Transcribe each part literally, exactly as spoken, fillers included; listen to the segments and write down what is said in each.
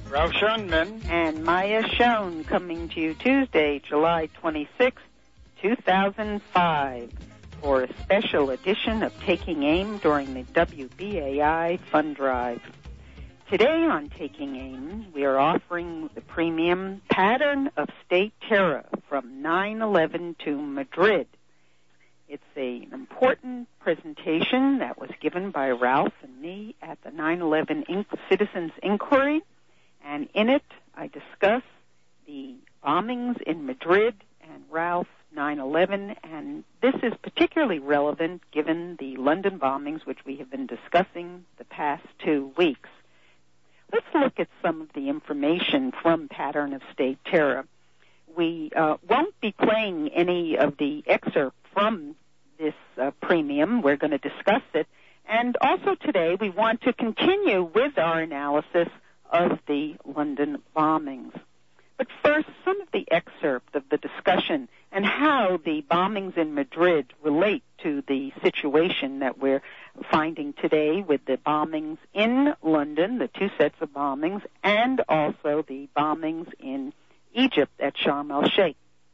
Ralph Schoenman. And Maya Schoen, coming to you Tuesday, July twenty-sixth, two thousand five, for a special edition of Taking Aim during the W B A I Fund Drive. Today on Taking Aim, we are offering the premium Pattern of State Terror from nine eleven to Madrid. It's a, an important presentation that was given by Ralph and me at the nine eleven Inc- Citizens Inquiry, and in it I discuss the bombings in Madrid and Ralph nine eleven, and this is particularly relevant given the London bombings, which we have been discussing the past two weeks. Let's look at some of the information from Pattern of State Terror. We uh, won't be playing any of the excerpt from this uh, premium. We're going to discuss it. And also today we want to continue with our analysis of the London bombings. But first, some of the excerpt of the discussion and how the bombings in Madrid relate to the situation that we're finding today with the bombings in London, the two sets of bombings, and also the bombings in Egypt at Sharm el-Sheikh.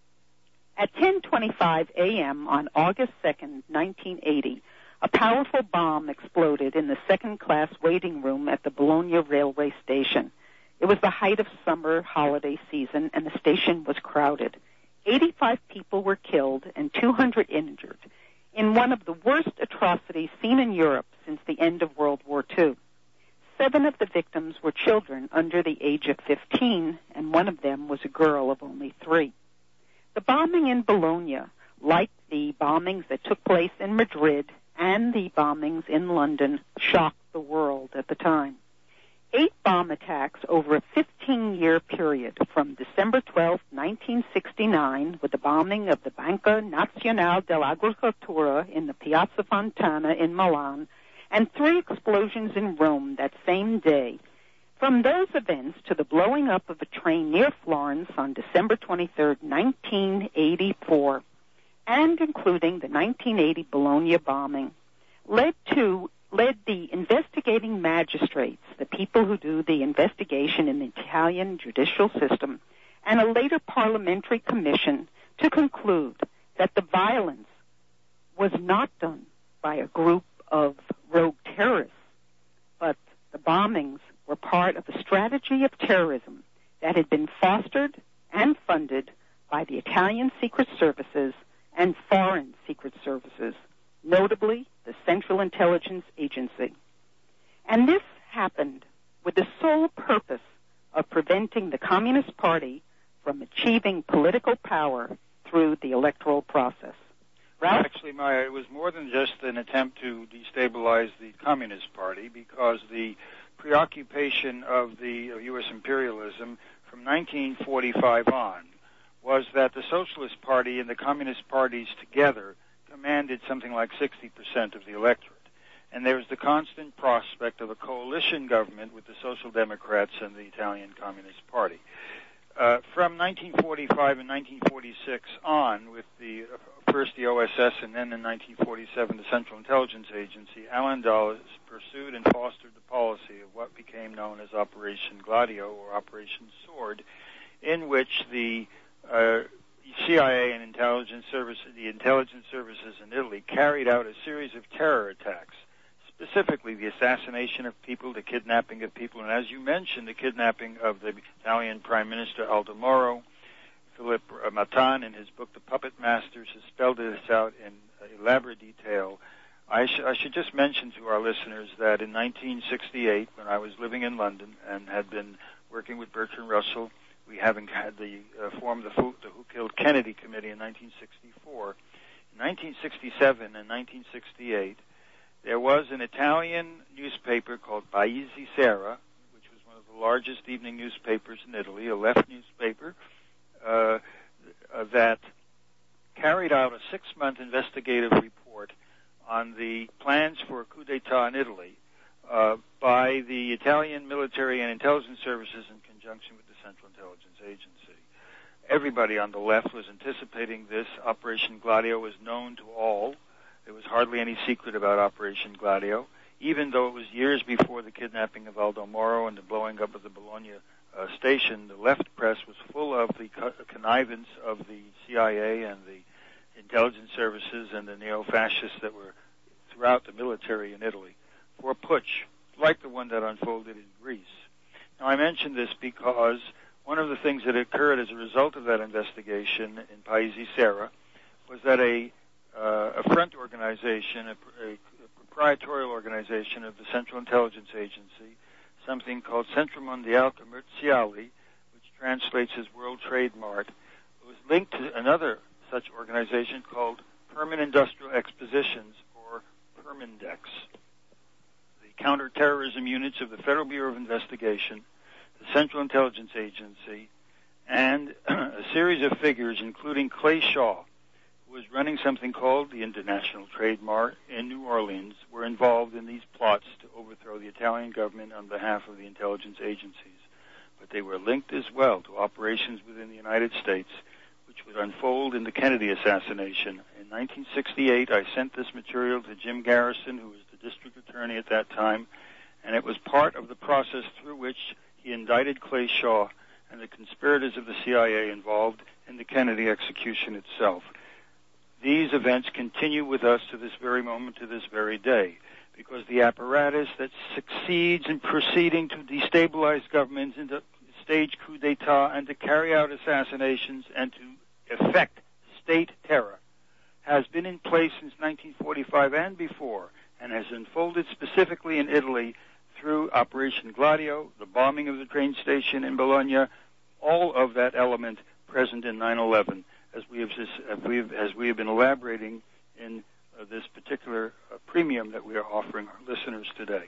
At ten twenty-five a.m. on August second, nineteen eighty, a powerful bomb exploded in the second-class waiting room at the Bologna railway station. It was the height of summer holiday season, and the station was crowded. eighty-five people were killed and two hundred injured in one of the worst atrocities seen in Europe since the end of World War Two. Seven of the victims were children under the age of fifteen, and one of them was a girl of only three. The bombing in Bologna, like the bombings that took place in Madrid and the bombings in London, shocked the world at the time. Eight bomb attacks over a fifteen-year period from December twelfth, nineteen sixty-nine, with the bombing of the Banca Nazionale dell'Agricoltura in the Piazza Fontana in Milan, and three explosions in Rome that same day. From those events to the blowing up of a train near Florence on December twenty-third, nineteen eighty-four, and including the nineteen eighty Bologna bombing, led to led the investigating magistrates, the people who do the investigation in the Italian judicial system, and a later parliamentary commission to conclude that the violence was not done by a group of rogue terrorists, but the bombings were part of a strategy of terrorism that had been fostered and funded by the Italian secret services and foreign secret services, notably the Central Intelligence Agency. And this happened with the sole purpose of preventing the Communist Party from achieving political power through the electoral process. Ralph? Actually, Maya, it was more than just an attempt to destabilize the Communist Party, because the preoccupation of the of U S imperialism from nineteen forty-five on was that the Socialist Party and the Communist parties together commanded something like sixty percent of the electorate. And there was the constant prospect of a coalition government with the Social Democrats and the Italian Communist Party. Uh, from nineteen forty-five and nineteen forty-six on, with the uh, first the O S S and then in nineteen forty-seven the Central Intelligence Agency, Allen Dulles pursued and fostered the policy of what became known as Operation Gladio or Operation Sword, in which the uh, C I A and intelligence service, the intelligence services in Italy carried out a series of terror attacks, specifically the assassination of people, the kidnapping of people, and as you mentioned, the kidnapping of the Italian Prime Minister Aldo Moro. Philip Matan, in his book The Puppet Masters, has spelled this out in elaborate detail. I, sh- I should just mention to our listeners that in nineteen sixty-eight, when I was living in London and had been working with Bertrand Russell, we having had the uh, formed the Who, the Who Killed Kennedy Committee in nineteen sixty-four. In nineteen sixty-seven and nineteen sixty-eight, there was an Italian newspaper called Paese Sera, which was one of the largest evening newspapers in Italy, a left newspaper, uh, uh, that carried out a six-month investigative report on the plans for a coup d'etat in Italy uh, by the Italian military and intelligence services in conjunction with the Central Intelligence Agency. Everybody on the left was anticipating this. Operation Gladio was known to all. There was hardly any secret about Operation Gladio, even though it was years before the kidnapping of Aldo Moro and the blowing up of the Bologna uh, station, the left press was full of the co- connivance of the C I A and the intelligence services and the neo-fascists that were throughout the military in Italy for a putsch, like the one that unfolded in Greece. Now, I mention this because one of the things that occurred as a result of that investigation in Paesi Sera was that a, uh, a front organization, a, a, a proprietorial organization of the Central Intelligence Agency, something called Centro Mondiale Commerciali, which translates as World Trade Mart, was linked to another such organization called Permanent Industrial Expositions, or Permindex. The counterterrorism units of the Federal Bureau of Investigation, the Central Intelligence Agency, and a series of figures, including Clay Shaw, who was running something called the International Trade Mart in New Orleans, were involved in these plots to overthrow the Italian government on behalf of the intelligence agencies. But they were linked as well to operations within the United States, which would unfold in the Kennedy assassination. In nineteen sixty-eight, I sent this material to Jim Garrison, who was the district attorney at that time, and it was part of the process through which he indicted Clay Shaw and the conspirators of the C I A involved in the Kennedy execution itself. These events continue with us to this very moment, to this very day, because the apparatus that succeeds in proceeding to destabilize governments and to stage coup d'etat and to carry out assassinations and to effect state terror has been in place since nineteen forty-five and before, and has unfolded specifically in Italy through Operation Gladio, the bombing of the train station in Bologna, all of that element present in nine eleven, as we have, as we have, as we have been elaborating in uh, this particular uh, premium that we are offering our listeners today.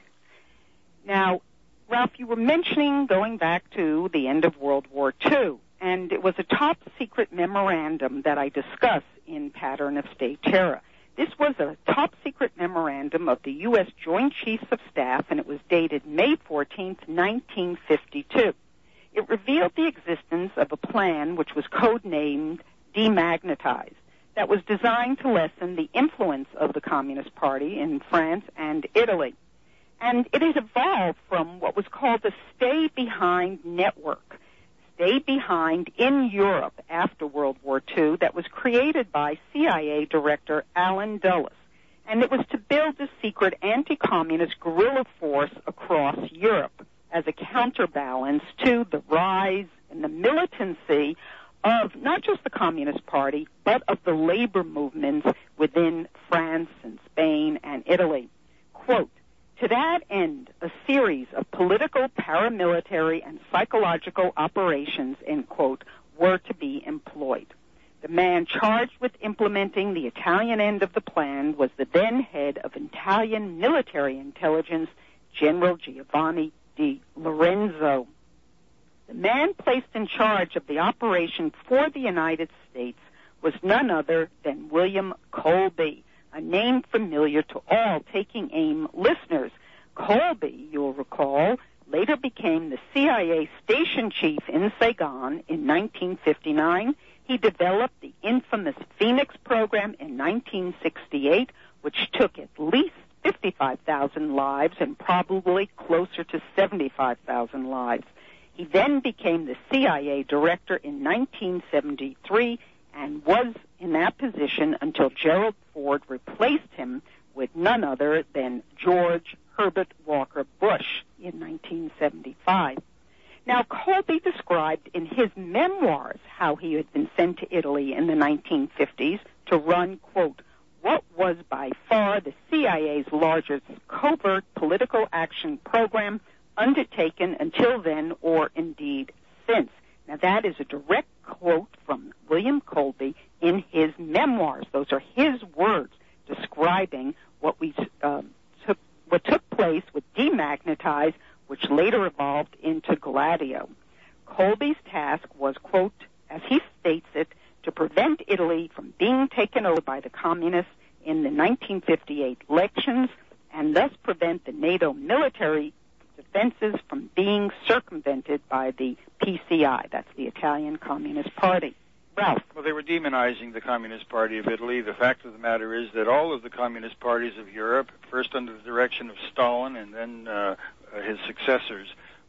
Now, Ralph, you were mentioning going back to the end of World War Two, and it was a top-secret memorandum that I discuss in Pattern of State Terror. This was a top-secret memorandum of the U S Joint Chiefs of Staff, and it was dated May fourteenth, nineteen fifty-two. It revealed the existence of a plan which was codenamed Demagnetize, that was designed to lessen the influence of the Communist Party in France and Italy. And it has evolved from what was called the Stay Behind Network, Stay Behind in Europe after World War Two, that was created by C I A Director Allen Dulles. And it was to build a secret anti-communist guerrilla force across Europe as a counterbalance to the rise and the militancy of not just the Communist Party, but of the labor movements within France and Spain and Italy. Quote, to that end, a series of political, paramilitary, and psychological operations, end quote, were to be employed. The man charged with implementing the Italian end of the plan was the then head of Italian military intelligence, General Giovanni Di Lorenzo. The man placed in charge of the operation for the United States was none other than William Colby, a name familiar to all Taking Aim listeners. Colby, you'll recall, later became the C I A station chief in Saigon in nineteen fifty-nine. He developed the infamous Phoenix program in nineteen sixty-eight, which took at least fifty-five thousand lives and probably closer to seventy-five thousand lives. He then became the C I A director in nineteen seventy-three and was in that position until Gerald Ford replaced him with none other than George Herbert Walker Bush in nineteen seventy-five. Now, Colby described in his memoirs how he had been sent to Italy in the nineteen fifties to run, quote, what was by far the C I A's largest covert political action program undertaken until then or indeed since. Now, that is a direct quote from William Colby in his memoirs. Those are his words describing what we uh, took, what took place with Demagnetize, which later evolved into Gladio. Colby's task was, quote, as he states it, to prevent Italy from being taken over by the communists in the nineteen fifty-eight elections and thus prevent the NATO military defenses from being circumvented by the P C I, that's the Italian Communist Party. Ralph. Well, they were demonizing the Communist Party of Italy. The fact of the matter is that all of the communist parties of Europe, first under the direction of Stalin and then uh, his successors, was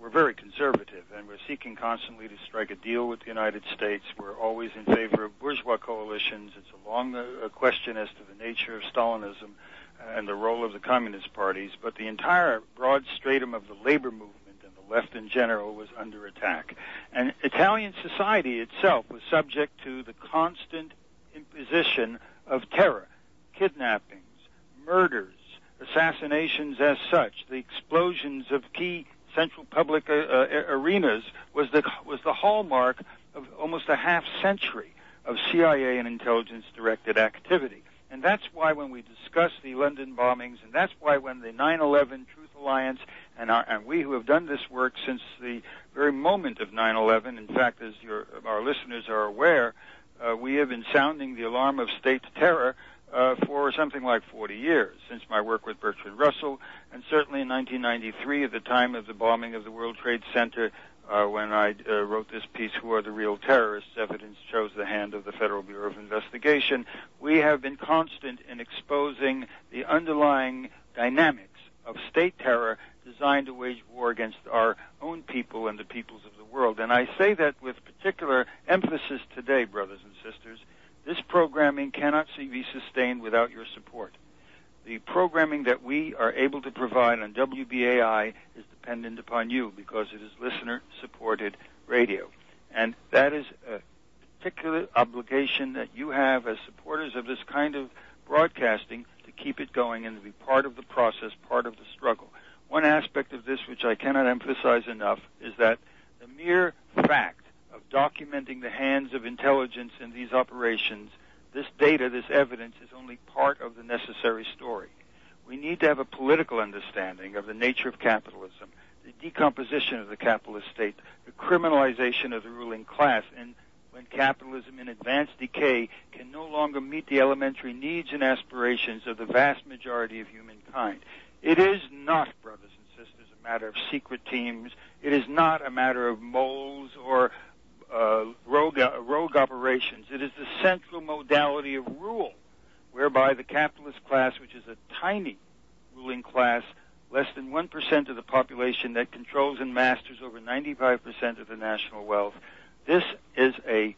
we're very conservative, and we're seeking constantly to strike a deal with the United States. We're always in favor of bourgeois coalitions. It's a long uh, question as to the nature of Stalinism and the role of the communist parties, but the entire broad stratum of the labor movement and the left in general was under attack. And Italian society itself was subject to the constant imposition of terror, kidnappings, murders, assassinations as such. The explosions of key central public uh, uh, arenas was the was the hallmark of almost a half century of C I A and intelligence-directed activity. And that's why when we discuss the London bombings, and that's why when the nine eleven Truth Alliance and, our, and we who have done this work since the very moment of nine eleven, in fact, as your, our listeners are aware, uh, we have been sounding the alarm of state terror uh, for something like forty years, since my work with Bertrand Russell, and certainly in nineteen ninety-three, at the time of the bombing of the World Trade Center, Uh, when I uh, wrote this piece, Who Are the Real Terrorists? Evidence Shows the Hand of the Federal Bureau of Investigation. We have been constant in exposing the underlying dynamics of state terror designed to wage war against our own people and the peoples of the world. And I say that with particular emphasis today, brothers and sisters. This programming cannot be sustained without your support. The programming that we are able to provide on W B A I is dependent upon you because it is listener-supported radio. And that is a particular obligation that you have as supporters of this kind of broadcasting to keep it going and to be part of the process, part of the struggle. One aspect of this which I cannot emphasize enough is that the mere fact of documenting the hands of intelligence in these operations, this data, this evidence, is only part of the necessary story. We need to have a political understanding of the nature of capitalism, the decomposition of the capitalist state, the criminalization of the ruling class, and when capitalism in advanced decay can no longer meet the elementary needs and aspirations of the vast majority of humankind. It is not, brothers and sisters, a matter of secret teams. It is not a matter of moles or Uh, rogue, uh, rogue operations. It is the central modality of rule, whereby the capitalist class, which is a tiny ruling class, less than one percent of the population that controls and masters over ninety-five percent of the national wealth, this is a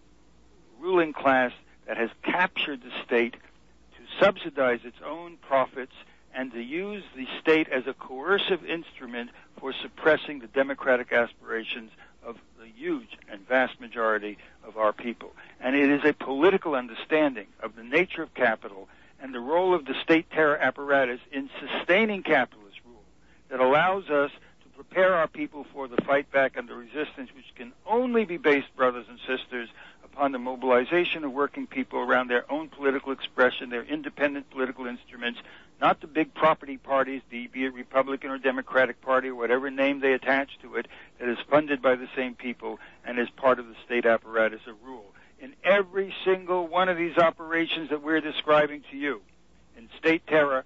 ruling class that has captured the state to subsidize its own profits and to use the state as a coercive instrument for suppressing the democratic aspirations of the huge and vast majority of our people. And it is a political understanding of the nature of capital and the role of the state terror apparatus in sustaining capitalist rule that allows us to prepare our people for the fight back and the resistance, which can only be based, brothers and sisters, upon the mobilization of working people around their own political expression, their independent political instruments, not the big property parties, be it Republican or Democratic Party or whatever name they attach to it, that is funded by the same people and is part of the state apparatus of rule. In every single one of these operations that we're describing to you, in state terror,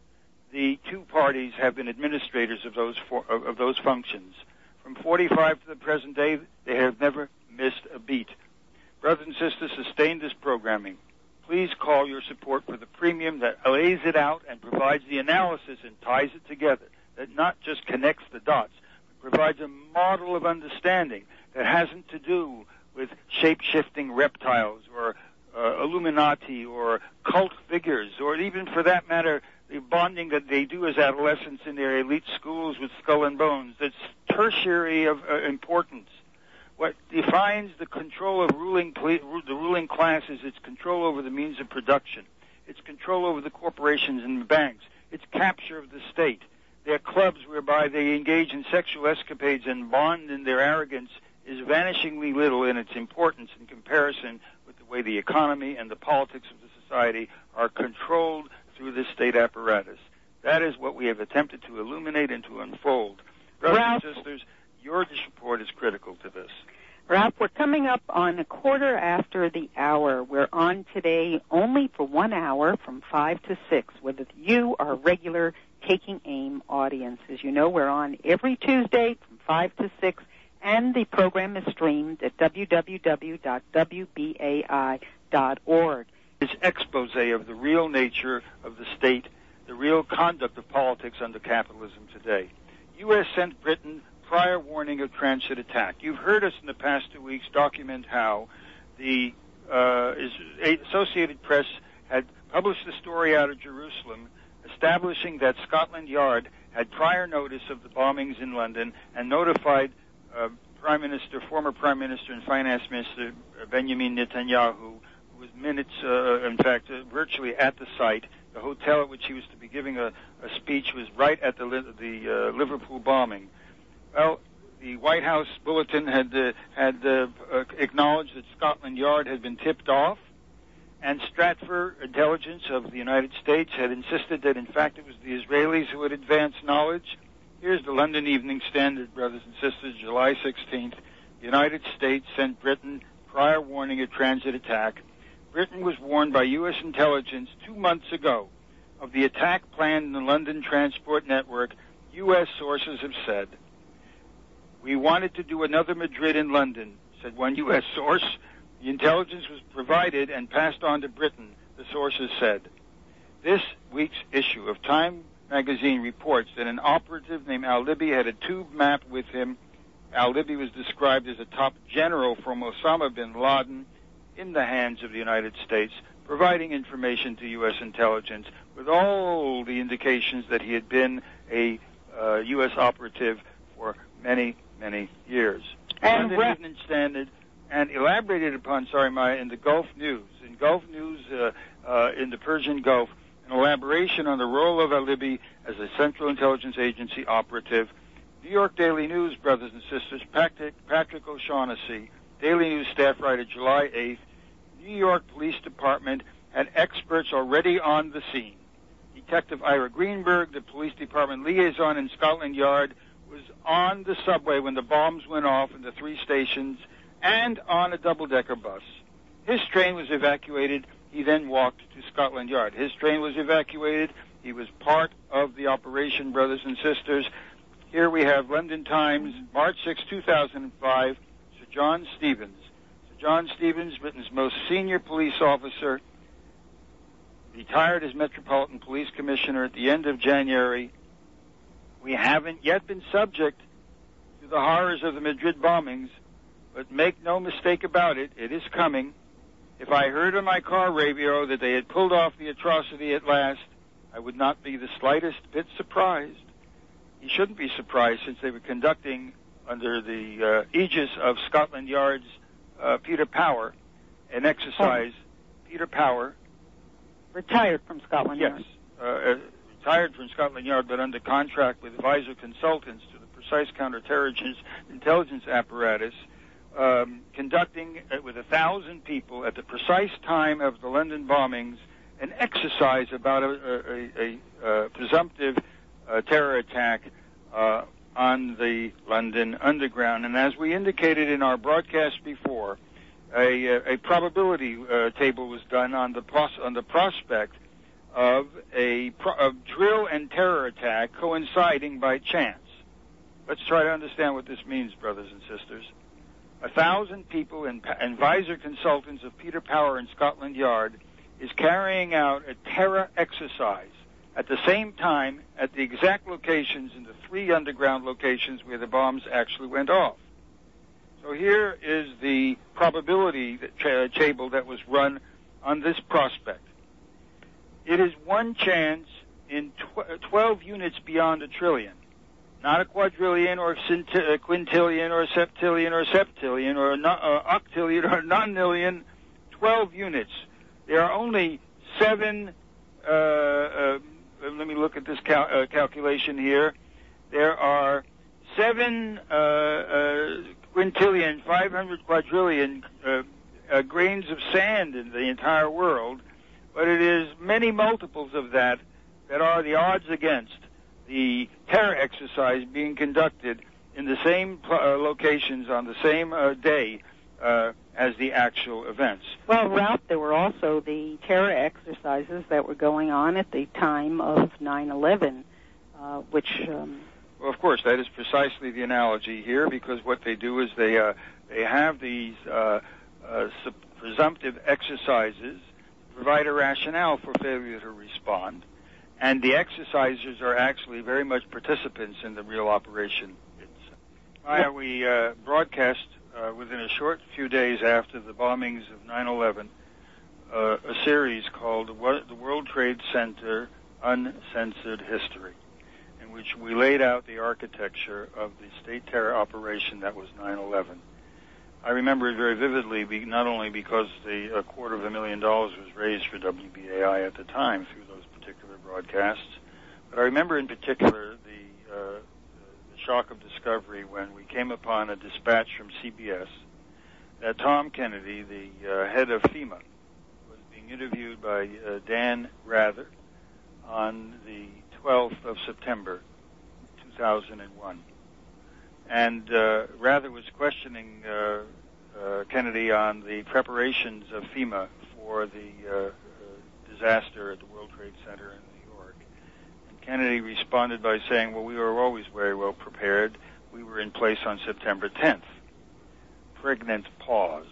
the two parties have been administrators of those for, of, of those functions. From forty-five to the present day, they have never missed a beat. Brothers and sisters, sustain this programming. Please call your support for the premium that lays it out and provides the analysis and ties it together, that not just connects the dots, but provides a model of understanding that hasn't to do with shape-shifting reptiles or uh, Illuminati or cult figures, or even, for that matter, the bonding that they do as adolescents in their elite schools with Skull and Bones. That's tertiary of uh, importance. What defines the control of ruling the ruling class is its control over the means of production, its control over the corporations and the banks, its capture of the state. Their clubs whereby they engage in sexual escapades and bond in their arrogance is vanishingly little in its importance in comparison with the way the economy and the politics of the society are controlled through this state apparatus. That is what we have attempted to illuminate and to unfold. Brothers Ralph, and sisters, your support is critical to this. Ralph, we're coming up on a quarter after the hour. We're on today only for one hour from five to six with you, our regular Taking Aim audience. As you know, we're on every Tuesday from five to six, and the program is streamed at w w w dot w b a i dot org. This expose of the real nature of the state, the real conduct of politics under capitalism today. U S sent Britain prior warning of transit attack. You've heard us in the past two weeks document how the uh, Associated Press had published a story out of Jerusalem establishing that Scotland Yard had prior notice of the bombings in London and notified uh, Prime Minister, former Prime Minister and Finance Minister Benjamin Netanyahu, who was minutes, uh, in fact, uh, virtually at the site. The hotel at which he was to be giving a, a speech was right at the, the uh, Liverpool bombing. Well, the White House bulletin had uh, had uh, uh, acknowledged that Scotland Yard had been tipped off, and Stratfor Intelligence of the United States had insisted that, in fact, it was the Israelis who had advanced knowledge. Here's the London Evening Standard, brothers and sisters, July sixteenth. The United States sent Britain prior warning of transit attack. Britain was warned by U S intelligence two months ago of the attack planned in the London transport network. U S sources have said, "We wanted to do another Madrid in London," said one U S source. "The intelligence was provided and passed on to Britain," the sources said. This week's issue of Time magazine reports that an operative named Al-Libi had a tube map with him. Al-Libi was described as a top general from Osama bin Laden in the hands of the United States, providing information to U S intelligence with all the indications that he had been a uh, U S operative for many, many years. And the Evening Standard, and elaborated upon, sorry, Maya, in the Gulf News. In Gulf News, uh, uh, in the Persian Gulf, an elaboration on the role of Al-Libi as a Central Intelligence Agency operative. New York Daily News, brothers and sisters, Patrick, Patrick O'Shaughnessy, Daily News staff writer, July eighth, New York Police Department had experts already on the scene. Detective Ira Greenberg, the police department liaison in Scotland Yard, was on the subway when the bombs went off in the three stations and on a double-decker bus. His train was evacuated. He then walked to Scotland Yard. His train was evacuated. He was part of the operation, brothers and sisters. Here we have London Times, March sixth, two thousand five, Sir John Stevens. Sir John Stevens, Britain's most senior police officer, retired as Metropolitan Police Commissioner at the end of January. We haven't yet been subject to the horrors of the Madrid bombings, but make no mistake about it, it is coming. If I heard on my car radio that they had pulled off the atrocity at last, I would not be the slightest bit surprised. He shouldn't be surprised, since they were conducting, under the uh, aegis of Scotland Yard's uh, Peter Power, an exercise. Oh. Peter Power. Retired from Scotland yes, Yard. Yes, uh, retired from Scotland Yard, but under contract with Visor Consultants to the precise counterterrorism intelligence apparatus, um, conducting uh, with a thousand people at the precise time of the London bombings an exercise about a, a, a, a presumptive uh, terror attack uh, on the London Underground. And as we indicated in our broadcast before, a, a probability uh, table was done on the pros- on the prospect of a, pro- a drill and terror attack coinciding by chance. Let's try to understand what this means, brothers and sisters. A thousand people and, and Visor Consultants of Peter Power in Scotland Yard is carrying out a terror exercise at the same time at the exact locations in the three underground locations where the bombs actually went off. So here is the probability table that was run on this prospect. It is one chance in tw- twelve units beyond a trillion. Not a quadrillion or cint- a quintillion or a septillion or a septillion or a no- uh, octillion or a nonillion. twelve units. There are only seven, uh, uh, let me look at this cal- uh, calculation here. There are seven uh, uh, quintillion, five hundred quadrillion uh, uh, grains of sand in the entire world, but it is many multiples of that that are the odds against the terror exercise being conducted in the same uh, locations on the same uh, day uh, as the actual events. Well, Ralph, there were also the terror exercises that were going on at the time of nine eleven, uh, which... Um, well, of course, that is precisely the analogy here, because what they do is they uh, they have these uh, uh, presumptive exercises to provide a rationale for failure to respond, and the exercisers are actually very much participants in the real operation. It's, Maya, we uh, broadcast uh, within a short few days after the bombings of nine eleven uh, a series called The World Trade Center Uncensored History, in which we laid out the architecture of the state terror operation that was nine eleven. I remember it very vividly, be, not only because the a quarter of a million dollars was raised for W B A I at the time through those particular broadcasts, but I remember in particular the, uh, the shock of discovery when we came upon a dispatch from C B S that Tom Kennedy, the uh, head of FEMA, was being interviewed by uh, Dan Rather on the twelfth of September, two thousand one. And uh, Rather was questioning uh, uh, Kennedy on the preparations of FEMA for the uh, uh, disaster at the World Trade Center in New York. And Kennedy responded by saying, well, we were always very well prepared. We were in place on September tenth. Pregnant pause.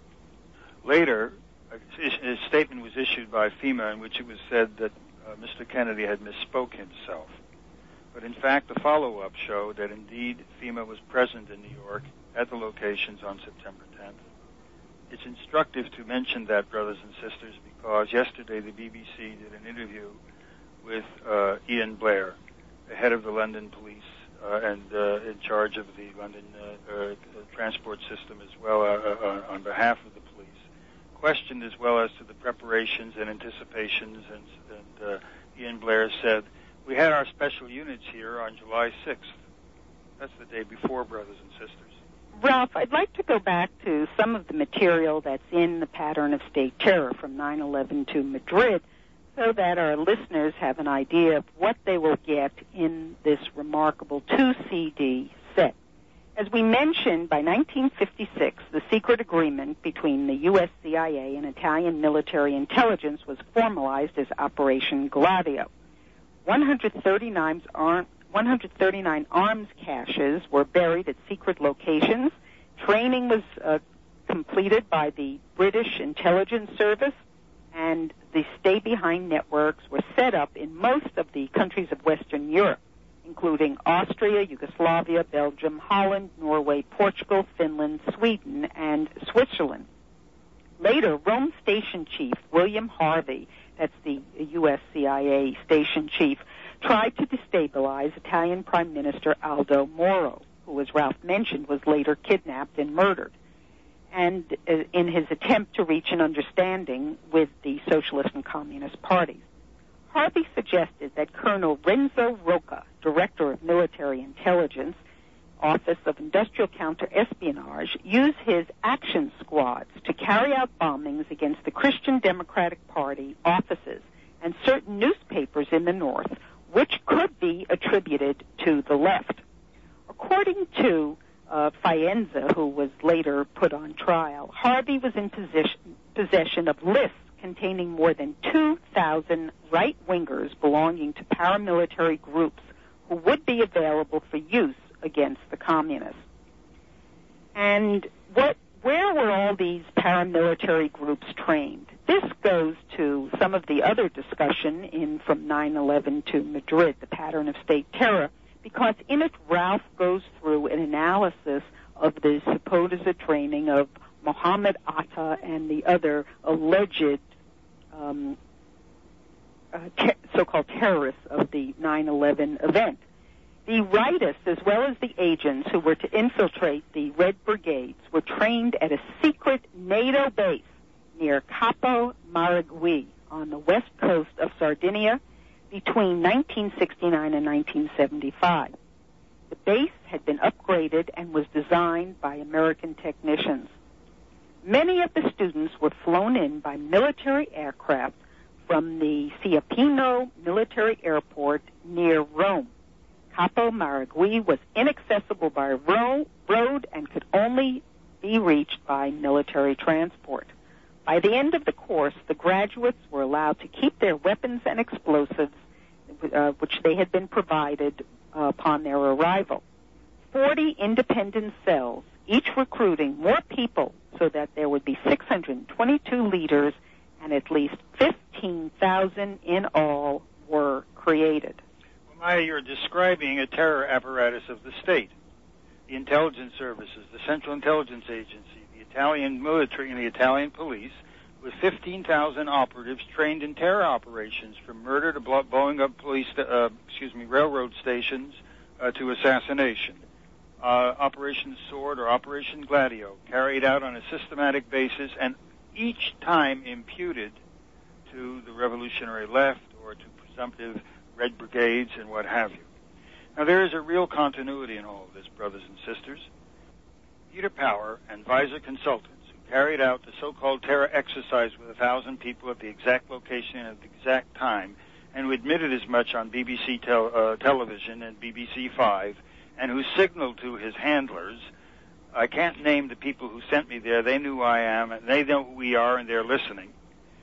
Later, a, a statement was issued by FEMA in which it was said that uh, Mister Kennedy had misspoke himself. But in fact, the follow-up showed that indeed FEMA was present in New York at the locations on September tenth. It's instructive to mention that, brothers and sisters, because yesterday the B B C did an interview with uh, Ian Blair, the head of the London police uh, and uh, in charge of the London uh, uh, transport system as well uh, uh, on behalf of the police, questioned as well as to the preparations and anticipations, and, and uh, Ian Blair said, we had our special units here on July sixth. That's the day before, brothers and sisters. Ralph, I'd like to go back to some of the material that's in the Pattern of State Terror from nine eleven to Madrid so that our listeners have an idea of what they will get in this remarkable two C D set. As we mentioned, by nineteen fifty-six, the secret agreement between the U S C I A and Italian military intelligence was formalized as Operation Gladio. one hundred thirty-nine, arm, one hundred thirty-nine arms caches were buried at secret locations. Training was uh, completed by the British Intelligence Service, and the stay-behind networks were set up in most of the countries of Western Europe, including Austria, Yugoslavia, Belgium, Holland, Norway, Portugal, Finland, Sweden, and Switzerland. Later, Rome Station Chief William Harvey, that's the U S C I A station chief, tried to destabilize Italian Prime Minister Aldo Moro, who, as Ralph mentioned, was later kidnapped and murdered, and uh, in his attempt to reach an understanding with the Socialist and Communist parties. Harvey suggested that Colonel Renzo Rocca, Director of Military Intelligence, Office of Industrial Counter-Espionage, use his action squads to carry out bombings against the Christian Democratic Party offices and certain newspapers in the North, which could be attributed to the left. According to uh, Faenza, who was later put on trial, Harvey was in position, possession of lists containing more than two thousand right-wingers belonging to paramilitary groups who would be available for use against the communists. And what, where were all these paramilitary groups trained? This goes to some of the other discussion in from nine eleven to Madrid, the Pattern of State Terror, because in it Ralph goes through an analysis of the supposed training of Mohammed Atta and the other alleged um, uh, te- so-called terrorists of the nine eleven event. The rightists, as well as the agents who were to infiltrate the Red Brigades, were trained at a secret NATO base near Capo Maragui on the west coast of Sardinia between nineteen sixty-nine and nineteen seventy-five. The base had been upgraded and was designed by American technicians. Many of the students were flown in by military aircraft from the Ciapino military airport near Rome. Capo Maragui was inaccessible by ro- road and could only be reached by military transport. By the end of the course, the graduates were allowed to keep their weapons and explosives, uh, which they had been provided uh, upon their arrival. Forty independent cells, each recruiting more people so that there would be six hundred twenty-two leaders and at least fifteen thousand in all were created. Well, Maya, you're describing a terror apparatus of the state. the intelligence services, the Central Intelligence Agency, the Italian military, and the Italian police, with fifteen thousand operatives trained in terror operations, from murder to blow, blowing up police, uh, excuse me, railroad stations uh, to assassination. Uh, Operation Sword or Operation Gladio, carried out on a systematic basis, and each time imputed to the revolutionary left or to presumptive Red Brigades and what have you. Now, there is a real continuity in all of this, brothers and sisters. Peter Power and Visor Consultants, who carried out the so-called terror exercise with a thousand people at the exact location and at the exact time, and who admitted as much on B B C tel- uh, television and B B C five, and who signaled to his handlers, I can't name the people who sent me there, they knew who I am, and they know who we are, and they're listening.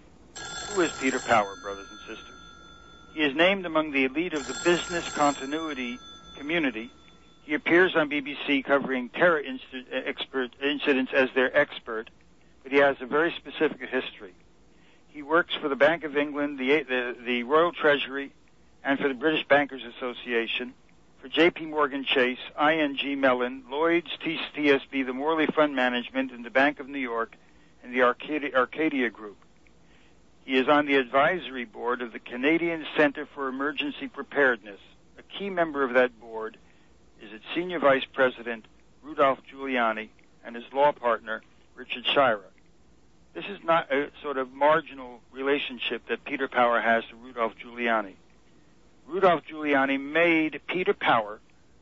Who is Peter Power, brothers and sisters? He is named among the elite of the business continuity community. He appears on B B C covering terror inst- expert incidents as their expert, but he has a very specific history. He works for the Bank of England, the, the, the Royal Treasury, and for the British Bankers Association, for J P Morgan Chase, I N G Mellon, Lloyd's, T S B, the Morley Fund Management, and the Bank of New York, and the Arcadia, Arcadia Group. He is on the advisory board of the Canadian Center for Emergency Preparedness. A key member of that board is its senior vice president, Rudolph Giuliani, and his law partner, Richard Shira. This is not a sort of marginal relationship that Peter Power has to Rudolph Giuliani. Rudolph Giuliani made Peter Power,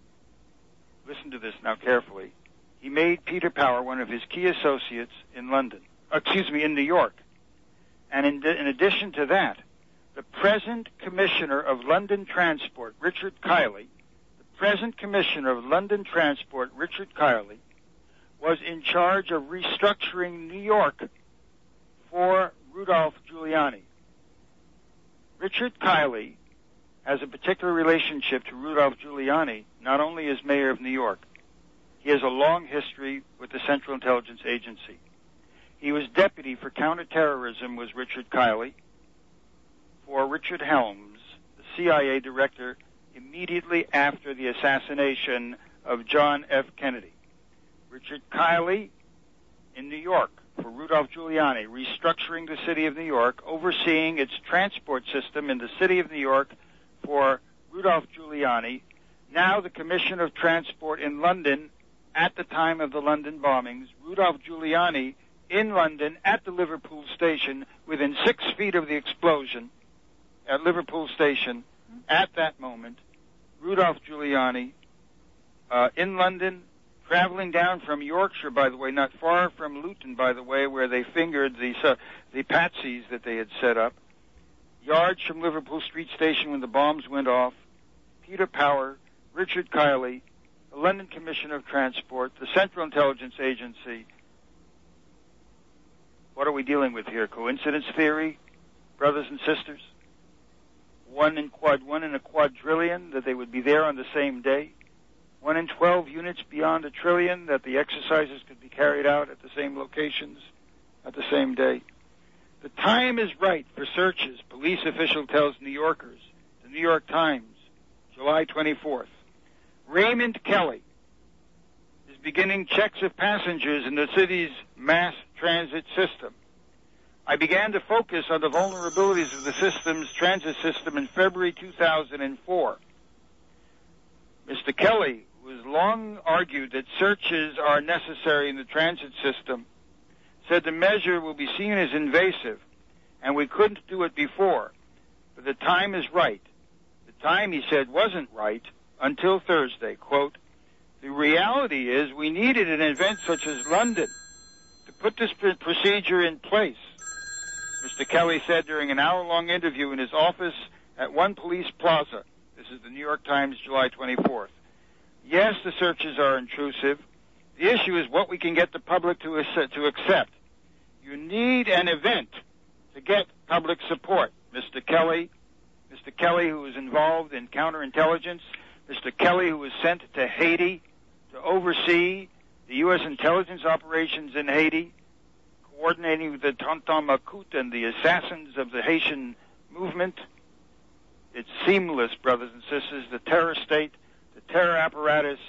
listen to this now carefully, he made Peter Power one of his key associates in London, excuse me, in New York. And in, in addition to that, the present Commissioner of London Transport, Richard Kiley, the present Commissioner of London Transport, Richard Kiley, was in charge of restructuring New York for Rudolph Giuliani. Richard Kiley has a particular relationship to Rudolph Giuliani, not only as mayor of New York. He has a long history with the Central Intelligence Agency. He was deputy for counterterrorism, was Richard Kiley, for Richard Helms, the C I A director, immediately after the assassination of John F. Kennedy. Richard Kiley in New York for Rudolph Giuliani, restructuring the city of New York, overseeing its transport system in the city of New York for Rudolph Giuliani, now the Commissioner of Transport in London at the time of the London bombings. Rudolph Giuliani in London at the Liverpool station, within six feet of the explosion at Liverpool station at that moment. Rudolph Giuliani uh, in London, traveling down from Yorkshire, by the way, not far from Luton, by the way, where they fingered the, uh, the patsies that they had set up. Yards from Liverpool Street Station when the bombs went off. Peter Power, Richard Kiley, the London Commissioner of Transport, the Central Intelligence Agency. What are we dealing with here? Coincidence theory, brothers and sisters? One in quad, one in a quadrillion that they would be there on the same day. One in twelve units beyond a trillion that the exercises could be carried out at the same locations at the same day. The time is right for searches, police official tells New Yorkers, the New York Times, July twenty-fourth. Raymond Kelly is beginning checks of passengers in the city's mass transit system. I began to focus on the vulnerabilities of the system's transit system in February two thousand four. Mister Kelly, who has long argued that searches are necessary in the transit system, said the measure will be seen as invasive, and we couldn't do it before. But the time is right. The time, he said, wasn't right until Thursday. Quote, the reality is we needed an event such as London to put this procedure in place, Mister Kelly said during an hour-long interview in his office at One Police Plaza. This is the New York Times, July twenty-fourth. Yes, the searches are intrusive. The issue is what we can get the public to, to accept. You need an event to get public support. Mister Kelly, Mister Kelly, who is involved in counterintelligence, Mister Kelly, who was sent to Haiti to oversee the U S intelligence operations in Haiti, coordinating with the Tonton Macoute and the assassins of the Haitian movement. It's seamless, brothers and sisters. The terror state, the terror apparatus,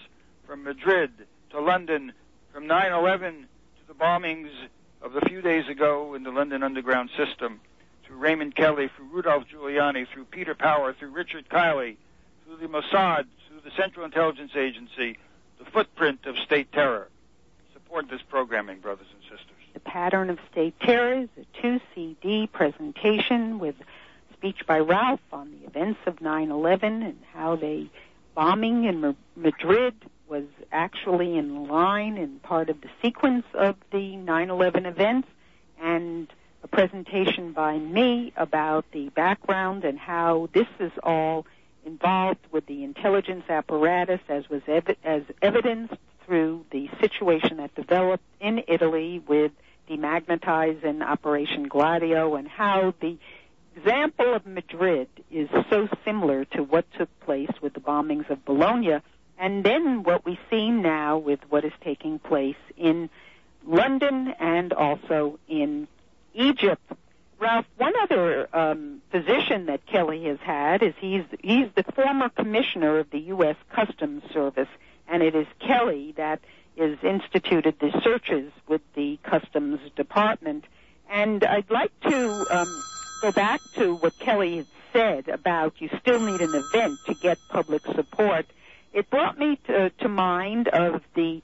from Madrid to London, from nine eleven to the bombings of the few days ago in the London Underground system, through Raymond Kelly, through Rudolph Giuliani, through Peter Power, through Richard Kiley, through the Mossad, through the Central Intelligence Agency, the footprint of state terror. Support this programming, brothers and sisters. The Pattern of State Terror is a two C D presentation with speech by Ralph on the events of nine eleven and how the bombing in Madrid was actually in line and part of the sequence of the nine eleven events, and a presentation by me about the background and how this is all involved with the intelligence apparatus as was ev- as evidenced through the situation that developed in Italy with Demagnetize and Operation Gladio, and how the example of Madrid is so similar to what took place with the bombings of Bologna, and then what we see now with what is taking place in London and also in Egypt. Ralph, one other um, position that Kelly has had is he's he's the former commissioner of the U S Customs Service, and it is Kelly that is instituted the searches with the Customs Department. And I'd like to um, go back to what Kelly had said about you still need an event to get public support. It brought me to, to mind of the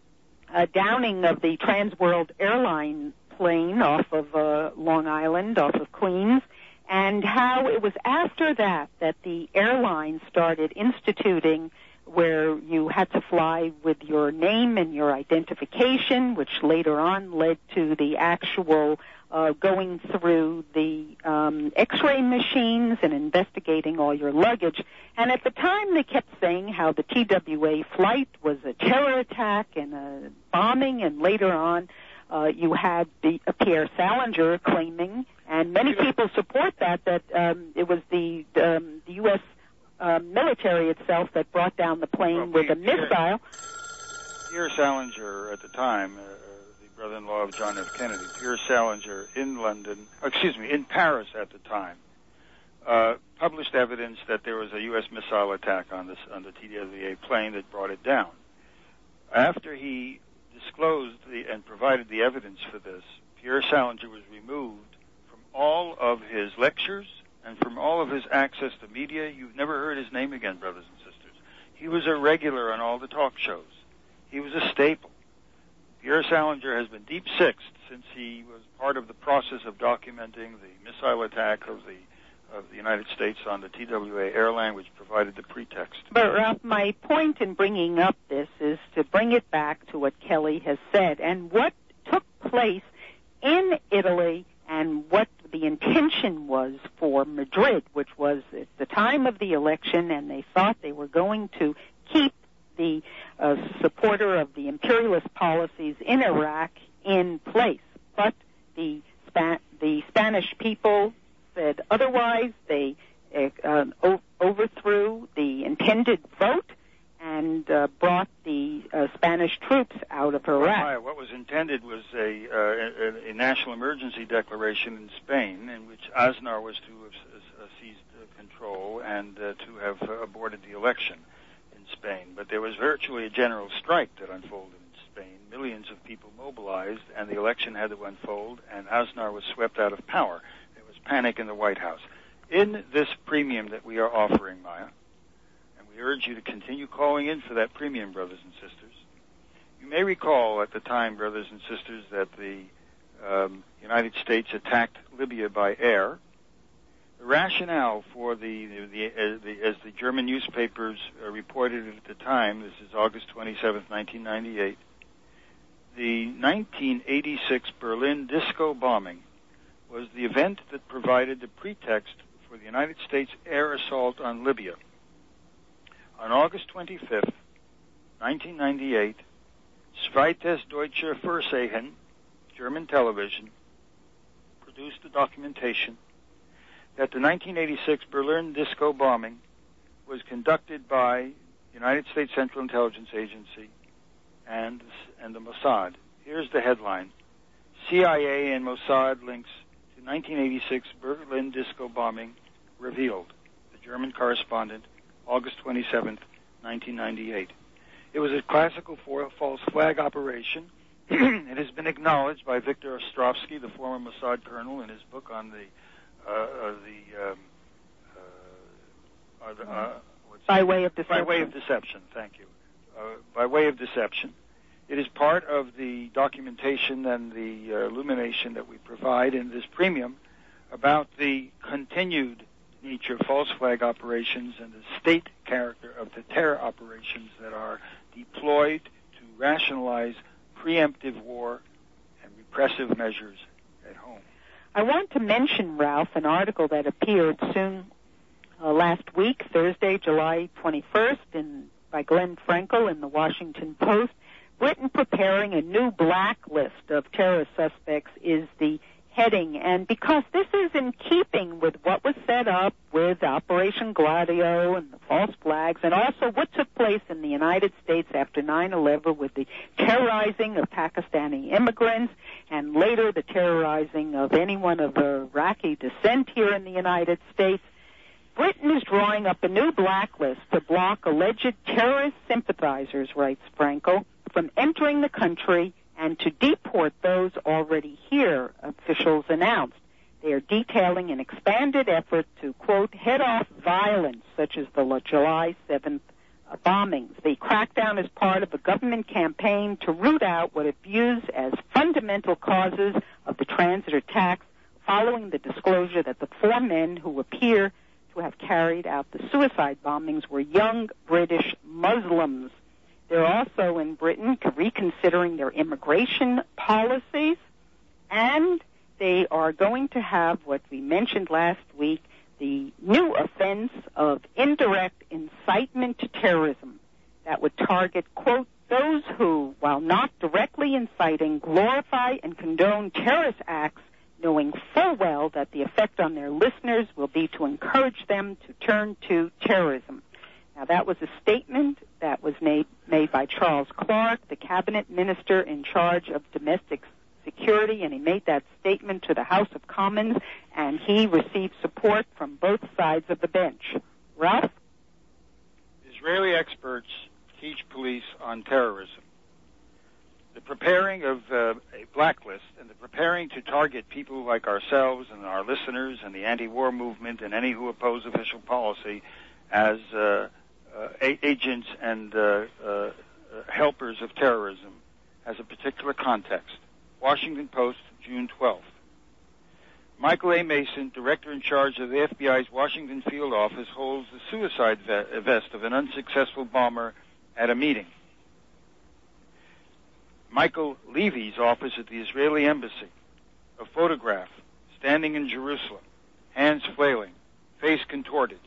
uh, downing of the Trans World Airline plane off of uh, Long Island, off of Queens, and how it was after that that the airline started instituting where you had to fly with your name and your identification, which later on led to the actual uh, going through the um, X-ray machines and investigating all your luggage. And at the time, they kept saying how the T W A flight was a terror attack and a bombing, and later on, uh, you had the uh, Pierre Salinger claiming, and many people support that, that um, it was the, um, the U S Uh, military itself that brought down the plane well, with a missile. Pierre Salinger, at the time, uh, the brother-in-law of John F. Kennedy, Pierre Salinger in London, excuse me, in Paris at the time, uh, published evidence that there was a U S missile attack on, this, on the T W A plane that brought it down. After he disclosed the, and provided the evidence for this, Pierre Salinger was removed from all of his lectures and from all of his access to media. You've never heard his name again, brothers and sisters. He was a regular on all the talk shows. He was a staple. Pierre Salinger has been deep-sixed since he was part of the process of documenting the missile attack of the of the United States on the T W A airline, which provided the pretext. But, Ralph, my point in bringing up this is to bring it back to what Kelly has said and what took place in Italy and what the intention was for Madrid, which was at the time of the election, and they thought they were going to keep the uh, supporter of the imperialist policies in Iraq in place. But the Spa- the Spanish people said otherwise. They uh, o- overthrew the intended vote and uh, brought the uh, Spanish troops out of Iraq. Well, what was intended was a, uh, a, a national emergency declaration in Spain, in which Aznar was to have uh, seized uh, control and uh, to have uh, aborted the election in Spain. But there was virtually a general strike that unfolded in Spain. Millions of people mobilized, and the election had to unfold, and Aznar was swept out of power. There was panic in the White House. In this premium that we are offering, Maya, we urge you to continue calling in for that premium, brothers and sisters. You may recall at the time, brothers and sisters, that the um, United States attacked Libya by air. The rationale for the, the, the, uh, the as the German newspapers uh, reported it at the time, this is August twenty-seventh, nineteen ninety-eight, the nineteen eighty-six Berlin disco bombing was the event that provided the pretext for the United States air assault on Libya. On August twenty-fifth, nineteen ninety-eight, Zweites Deutsche Fernsehen, German television, produced a documentation that the nineteen eighty-six Berlin disco bombing was conducted by United States Central Intelligence Agency and, and the Mossad. Here's the headline: C I A and Mossad links to nineteen eighty-six Berlin disco bombing revealed. The German correspondent, August twenty-seventh, nineteen ninety-eight. It was a classical for, false flag operation. It has been acknowledged by Victor Ostrovsky, the former Mossad colonel, in his book on the uh, uh, the, um, uh, uh, the uh, what's by way of deception. By way of deception. Thank you. Uh, by way of deception. It is part of the documentation and the uh, illumination that we provide in this premium about the continued nature of false flag operations and the state character of the terror operations that are deployed to rationalize preemptive war and repressive measures at home. I want to mention, Ralph, an article that appeared soon uh, last week, Thursday, July twenty-first, in, by Glenn Frankel in the Washington Post. Britain preparing a new blacklist of terrorist suspects is the heading, and because this is in keeping with what was set up with Operation Gladio and the false flags, and also what took place in the United States after nine eleven with the terrorizing of Pakistani immigrants, and later the terrorizing of anyone of Iraqi descent here in the United States, Britain is drawing up a new blacklist to block alleged terrorist sympathizers, writes Frankel, from entering the country and to deport those already here, officials announced. They are detailing an expanded effort to, quote, head off violence, such as the July seventh uh, bombings. The crackdown is part of a government campaign to root out what it views as fundamental causes of the transit attacks, following the disclosure that the four men who appear to have carried out the suicide bombings were young British Muslims. They're also in Britain reconsidering their immigration policies, and they are going to have what we mentioned last week, the new offense of indirect incitement to terrorism that would target, quote, those who, while not directly inciting, glorify and condone terrorist acts, knowing full well that the effect on their listeners will be to encourage them to turn to terrorism. Now, that was a statement that was made, made by Charles Clarke, the cabinet minister in charge of domestic security, and he made that statement to the House of Commons, and he received support from both sides of the bench. Ralph? Israeli experts teach police on terrorism. The preparing of uh, a blacklist and the preparing to target people like ourselves and our listeners and the anti-war movement and any who oppose official policy as uh, uh, agents and uh, uh, helpers of terrorism has a particular context. Washington Post, June twelfth. Michael A. Mason, director in charge of the F B I's Washington field office, holds the suicide vest of an unsuccessful bomber at a meeting. Michael Levy's office at the Israeli embassy, a photograph, standing in Jerusalem, hands flailing, face contorted.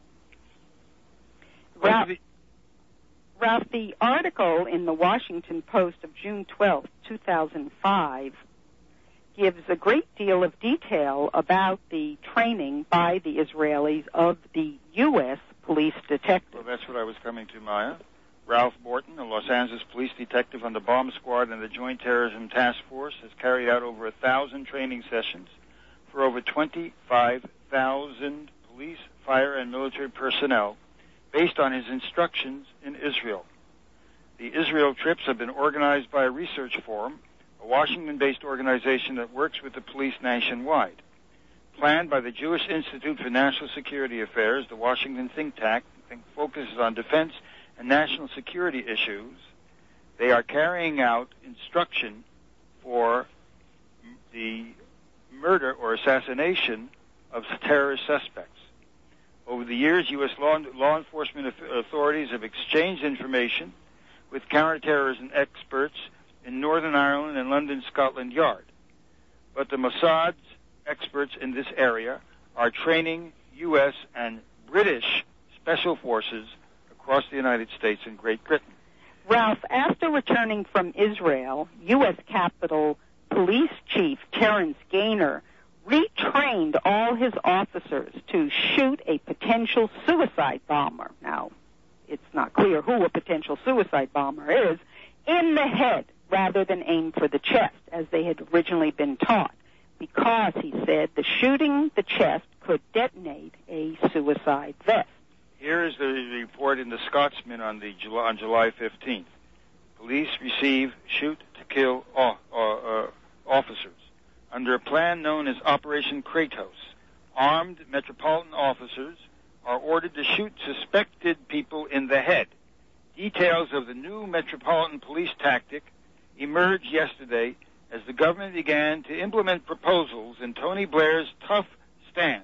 Ralph, Ralph, the article in the Washington Post of June twelfth, two thousand five, gives a great deal of detail about the training by the Israelis of the U S police detectives. Well, that's what I was coming to, Maya. Ralph Borton, a Los Angeles police detective on the bomb squad and the Joint Terrorism Task Force, has carried out over a thousand training sessions for over twenty-five thousand police, fire, and military personnel based on his instructions in Israel. The Israel trips have been organized by a research forum, a Washington-based organization that works with the police nationwide. Planned by the Jewish Institute for National Security Affairs, the Washington think tank focuses on defense and national security issues. They are carrying out instruction for the murder or assassination of terrorist suspects. Over the years, U S law, law enforcement authorities have exchanged information with counterterrorism experts in Northern Ireland and London Scotland Yard. But the Mossad's experts in this area are training U S and British special forces across the United States and Great Britain. Ralph, after returning from Israel, U S Capitol Police Chief Terrence Gaynor retrained all his officers to shoot a potential suicide bomber. Now, it's not clear who a potential suicide bomber is, in the head rather than aim for the chest, as they had originally been taught, because, he said, the shooting the chest could detonate a suicide vest. Here is the report in the Scotsman on, the July, on July fifteenth. Police receive shoot to kill uh, uh, officers. Under a plan known as Operation Kratos, armed Metropolitan officers are ordered to shoot suspected people in the head. Details of the new Metropolitan Police tactic emerged yesterday as the government began to implement proposals in Tony Blair's tough stance.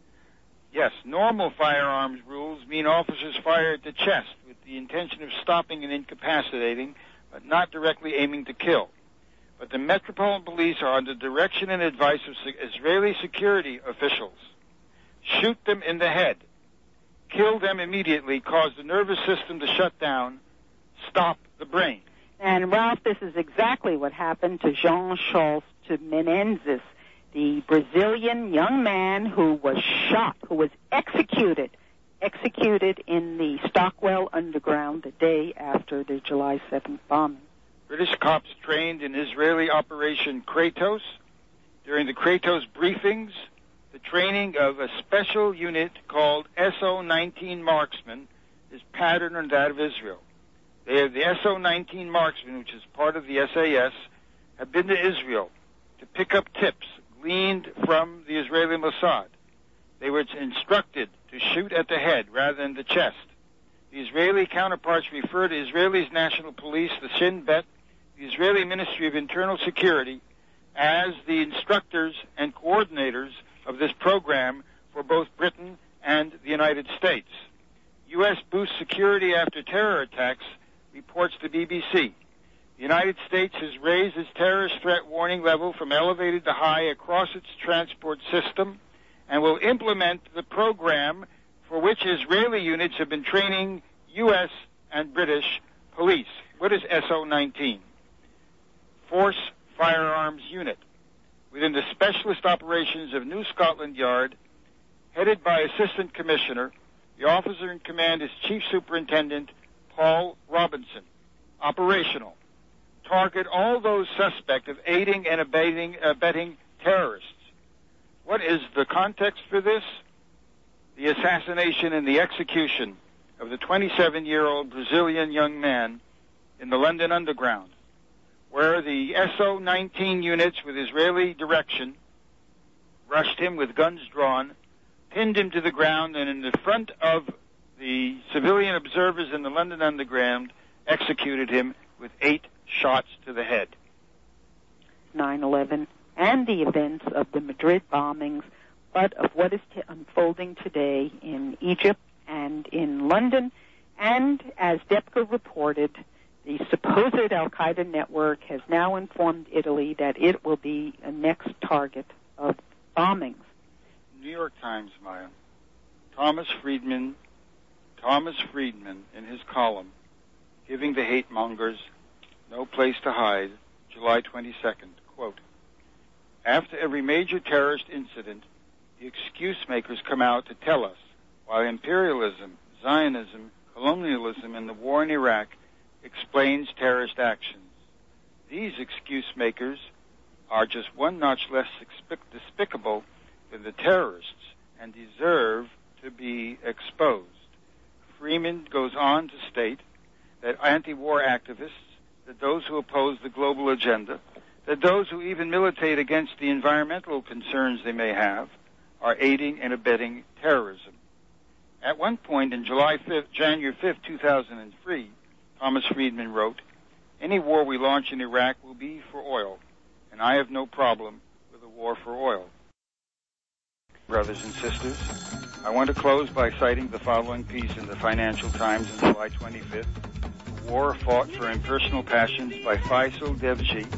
Yes, normal firearms rules mean officers fire at the chest with the intention of stopping and incapacitating, but not directly aiming to kill. But the Metropolitan Police are under direction and advice of Israeli security officials. Shoot them in the head. Kill them immediately, cause the nervous system to shut down, stop the brain. And, Ralph, this is exactly what happened to Jean Charles de Menezes, the Brazilian young man who was shot, who was executed, executed in the Stockwell Underground the day after the July seventh bombing. British cops trained in Israeli Operation Kratos. During the Kratos briefings, the training of a special unit called S O nineteen Marksmen is patterned on that of Israel. They have the S O nineteen Marksmen, which is part of the S A S, have been to Israel to pick up tips gleaned from the Israeli Mossad. They were instructed to shoot at the head rather than the chest. The Israeli counterparts refer to Israel's National Police, the Shin Bet, the Israeli Ministry of Internal Security, as the instructors and coordinators of this program for both Britain and the United States. U S boosts security after terror attacks, reports the B B C. The United States has raised its terrorist threat warning level from elevated to high across its transport system and will implement the program for which Israeli units have been training U S and British police. What is S O nineteen? Force Firearms Unit. Within the Specialist Operations of New Scotland Yard, headed by Assistant Commissioner, the officer in command is Chief Superintendent Paul Robinson. Operational. Target all those suspect of aiding and abetting, abetting terrorists. What is the context for this? The assassination and the execution of the twenty-seven-year-old Brazilian young man in the London Underground, where the S O nineteen units with Israeli direction rushed him with guns drawn, pinned him to the ground, and in the front of the civilian observers in the London Underground, executed him with eight shots to the head. nine eleven and the events of the Madrid bombings, but of what is t- unfolding today in Egypt and in London. And as DEPCA reported, the supposed al-Qaeda network has now informed Italy that it will be a next target of bombings. New York Times, Maya. Thomas Friedman, Thomas Friedman, in his column, Giving the Hate Mongers No Place to Hide, July twenty-second, quote, after every major terrorist incident, the excuse makers come out to tell us why imperialism, Zionism, colonialism, and the war in Iraq explains terrorist actions. These excuse makers are just one notch less despicable than the terrorists and deserve to be exposed. Freeman goes on to state that anti-war activists, that those who oppose the global agenda, that those who even militate against the environmental concerns they may have, are aiding and abetting terrorism. At one point in July fifth, January fifth, two thousand three, Thomas Friedman wrote, any war we launch in Iraq will be for oil, and I have no problem with a war for oil. Brothers and sisters, I want to close by citing the following piece in the Financial Times on July twenty-fifth, A War Fought for Impersonal Passions by Faisal Devji.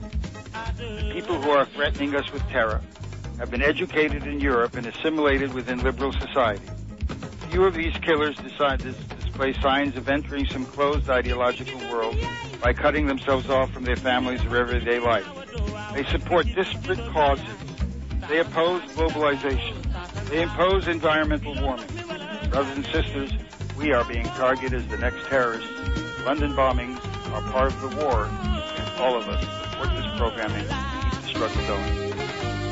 The people who are threatening us with terror have been educated in Europe and assimilated within liberal society. Few of these killers decide to display signs of entering some closed ideological world by cutting themselves off from their families or everyday life. They support disparate causes. They oppose globalization. They impose environmental warming. Brothers and sisters, we are being targeted as the next terrorists. London bombings are part of the war, and all of us support this programming to keep the struggle going.